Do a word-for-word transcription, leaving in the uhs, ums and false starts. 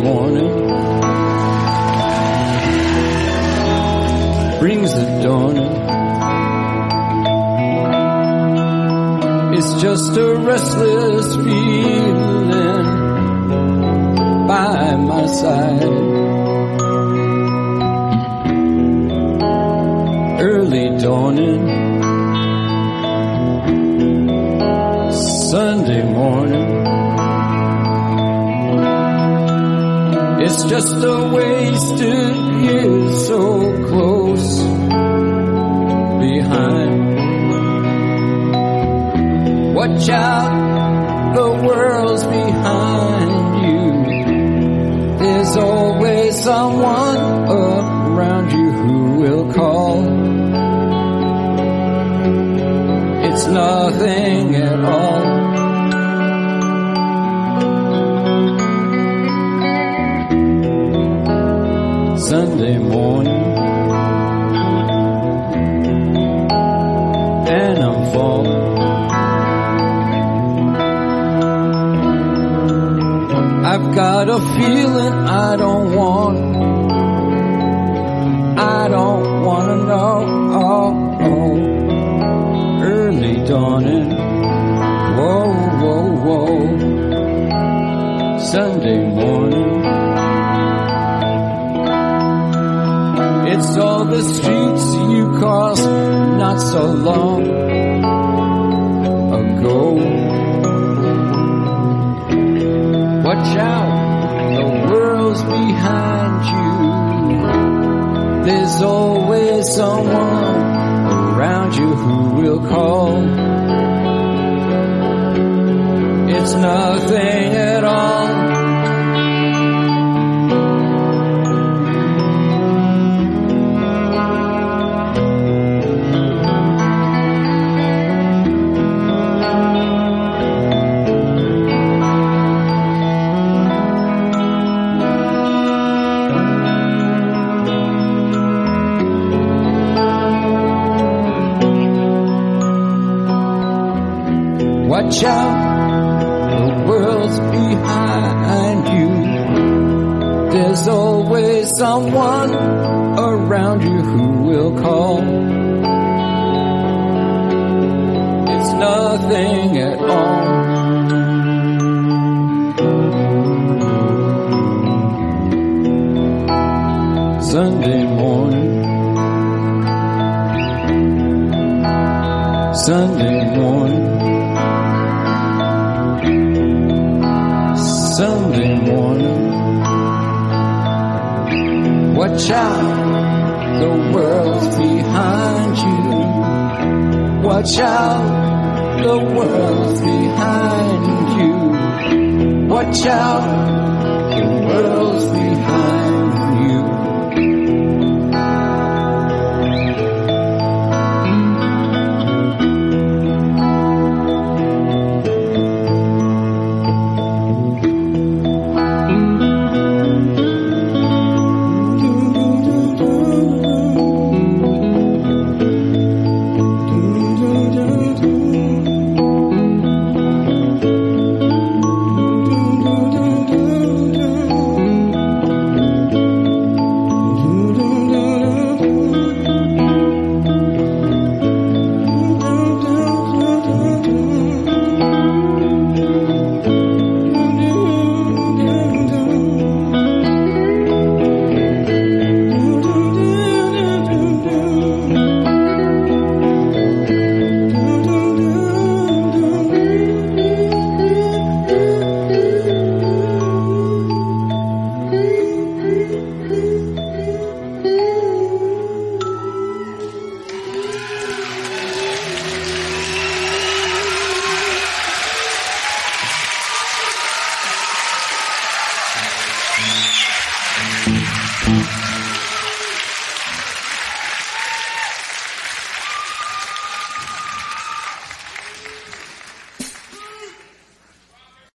morning brings the dawning. It's just a restless feeling by my side. Early dawning, Sunday morning. It's just a wasted year so close behind. Watch out, the world's behind you. There's always someone around you who will call. It's nothing at all. Sunday morning, and I'm falling. I've got a feeling I don't want. I don't want to know. Oh, oh. Early dawning. Whoa, whoa, whoa. Sunday morning. It's all the streets you crossed not so long ago. Watch out, the world's behind you. There's always someone around you who will call. It's nothing at all. Watch out, the world's behind you. There's always someone around you who will call. It's nothing at all. Sunday morning, Sunday morning. Sunday morning. Watch out, the world's behind you. Watch out, the world's behind you. Watch out, the world's behind you.